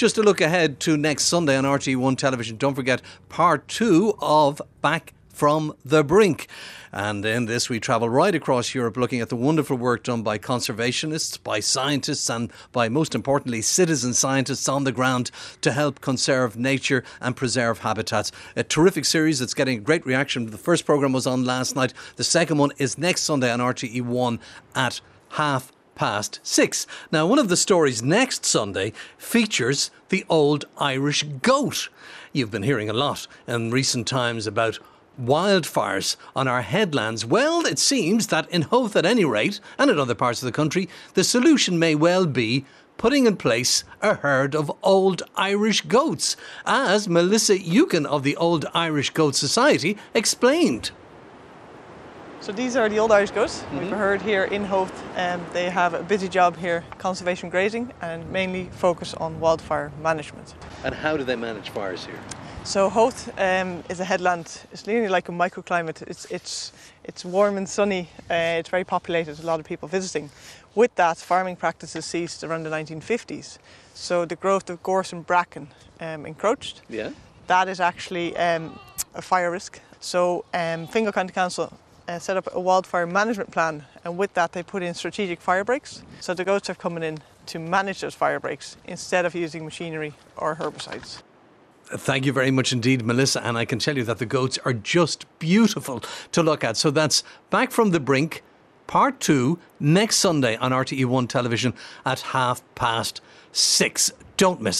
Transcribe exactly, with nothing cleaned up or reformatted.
Just a look ahead to next Sunday on R T E one television. Don't forget part two of Back from the Brink. And in this, we travel right across Europe looking at the wonderful work done by conservationists, by scientists and by, most importantly, citizen scientists on the ground to help conserve nature and preserve habitats. A terrific series that's getting a great reaction. The first programme was on last night. The second one is next Sunday on R T E one at half past six. Now, one of the stories next Sunday features the old Irish goat. You've been hearing a lot in recent times about wildfires on our headlands. Well, it seems that in Howth at any rate, and in other parts of the country, the solution may well be putting in place a herd of old Irish goats, as Melissa Eucken of the Old Irish Goat Society explained. So these are the old Irish goats. Mm-hmm. We've heard here in Howth. Um, they have a busy job here, conservation grazing, and mainly focus on wildfire management. And how do they manage fires here? So Howth um, is a headland. It's nearly like a microclimate. It's it's it's warm and sunny. Uh, it's very populated. A lot of people visiting. With that, farming practices ceased around the nineteen fifties. So the growth of gorse and bracken um, encroached. Yeah. That is actually um, a fire risk. So um, Fingal County Council uh, set up a wildfire management plan, and with that they put in strategic fire breaks. So the goats are coming in to manage those fire breaks instead of using machinery or herbicides. Thank you very much indeed, Melissa. And I can tell you that the goats are just beautiful to look at. So that's Back from the Brink, part two, next Sunday on R T E one television at half past six. Don't miss it.